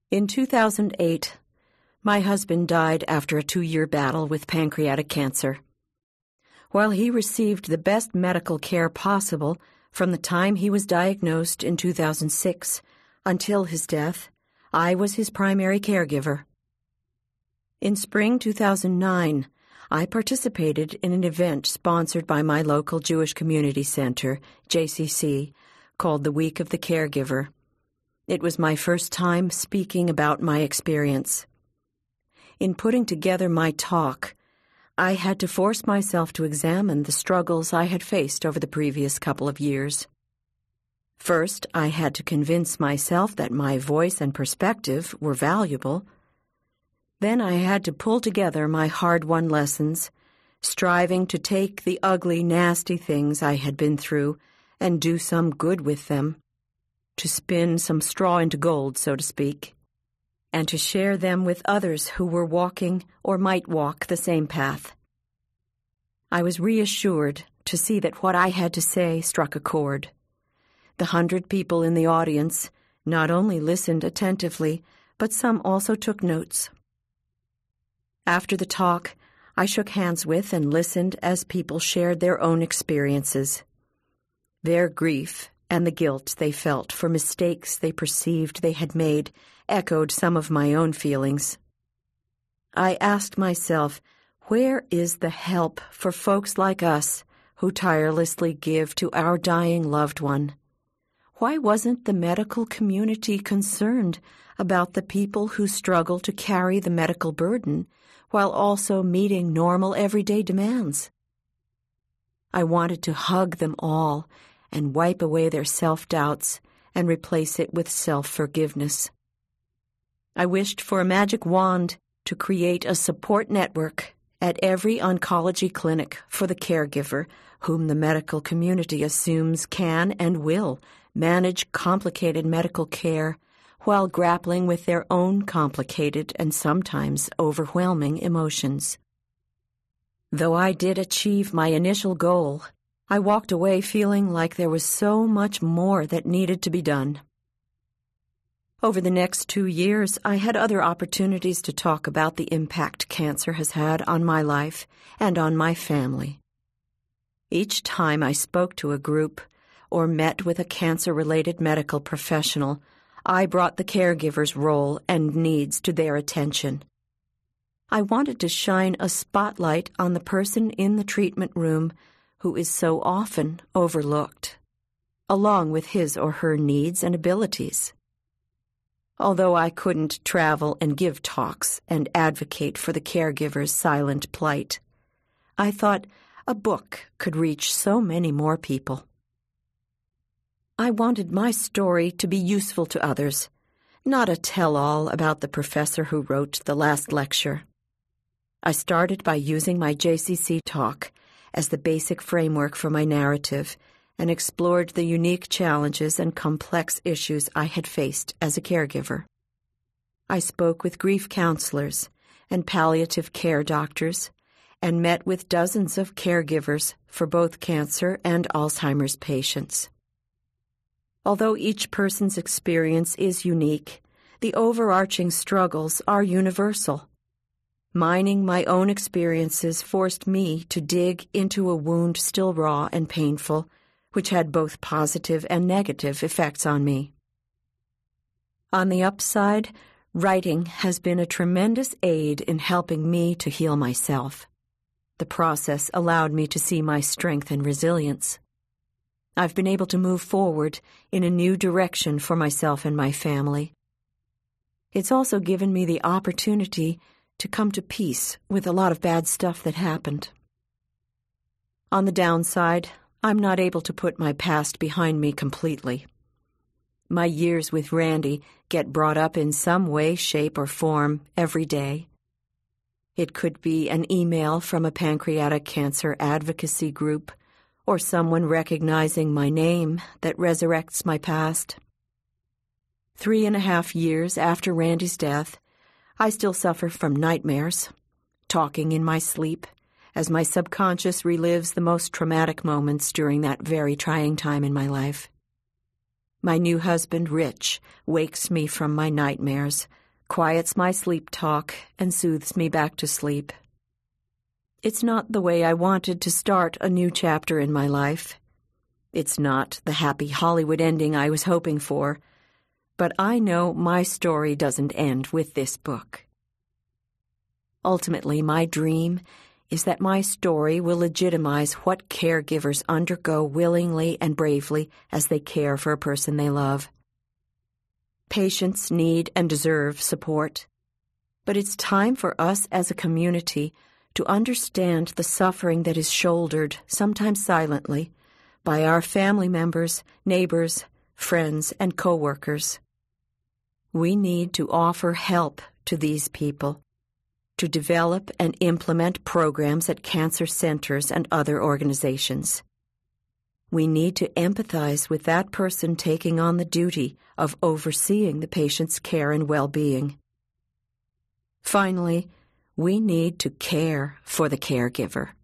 In 2008, my husband died after a 2-year battle with pancreatic cancer. While he received the best medical care possible from the time he was diagnosed in 2006 until his death, I was his primary caregiver. In spring 2009, I participated in an event sponsored by my local Jewish Community Center, JCC, called the Week of the Caregiver. It was my first time speaking about my experience. In putting together my talk, I had to force myself to examine the struggles I had faced over the previous couple of years. First, I had to convince myself that my voice and perspective were valuable. Then I had to pull together my hard-won lessons, striving to take the ugly, nasty things I had been through and do some good with them, to spin some straw into gold, so to speak, and to share them with others who were walking or might walk the same path. I was reassured to see that what I had to say struck a chord. The 100 people in the audience not only listened attentively, but some also took notes. After the talk, I shook hands with and listened as people shared their own experiences. Their grief and the guilt they felt for mistakes they perceived they had made echoed some of my own feelings. I asked myself, where is the help for folks like us who tirelessly give to our dying loved one? Why wasn't the medical community concerned about the people who struggle to carry the medical burden while also meeting normal everyday demands? I wanted to hug them all and wipe away their self-doubts and replace it with self-forgiveness. I wished for a magic wand to create a support network at every oncology clinic for the caregiver whom the medical community assumes can and will manage complicated medical care while grappling with their own complicated and sometimes overwhelming emotions. Though I did achieve my initial goal, I walked away feeling like there was so much more that needed to be done. Over the next 2 years, I had other opportunities to talk about the impact cancer has had on my life and on my family. Each time I spoke to a group or met with a cancer-related medical professional, I brought the caregiver's role and needs to their attention. I wanted to shine a spotlight on the person in the treatment room who is so often overlooked, along with his or her needs and abilities. Although I couldn't travel and give talks and advocate for the caregiver's silent plight, I thought a book could reach so many more people. I wanted my story to be useful to others, not a tell-all about the professor who wrote the last lecture. I started by using my JCC talk as the basic framework for my narrative and explored the unique challenges and complex issues I had faced as a caregiver. I spoke with grief counselors and palliative care doctors and met with dozens of caregivers for both cancer and Alzheimer's patients. Although each person's experience is unique, the overarching struggles are universal. Mining my own experiences forced me to dig into a wound still raw and painful, which had both positive and negative effects on me. On the upside, writing has been a tremendous aid in helping me to heal myself. The process allowed me to see my strength and resilience. I've been able to move forward in a new direction for myself and my family. It's also given me the opportunity to come to peace with a lot of bad stuff that happened. On the downside, I'm not able to put my past behind me completely. My years with Randy get brought up in some way, shape, or form every day. It could be an email from a pancreatic cancer advocacy group, or someone recognizing my name that resurrects my past. 3.5 years after Randy's death, I still suffer from nightmares, talking in my sleep, as my subconscious relives the most traumatic moments during that very trying time in my life. My new husband, Rich, wakes me from my nightmares, quiets my sleep talk, and soothes me back to sleep. It's not the way I wanted to start a new chapter in my life. It's not the happy Hollywood ending I was hoping for, but I know my story doesn't end with this book. Ultimately, my dream is that my story will legitimize what caregivers undergo willingly and bravely as they care for a person they love. Patients need and deserve support, but it's time for us as a community to understand the suffering that is shouldered, sometimes silently, by our family members, neighbors, friends, and co-workers. We need to offer help to these people, to develop and implement programs at cancer centers and other organizations. We need to empathize with that person taking on the duty of overseeing the patient's care and well-being. Finally, we need to care for the caregiver.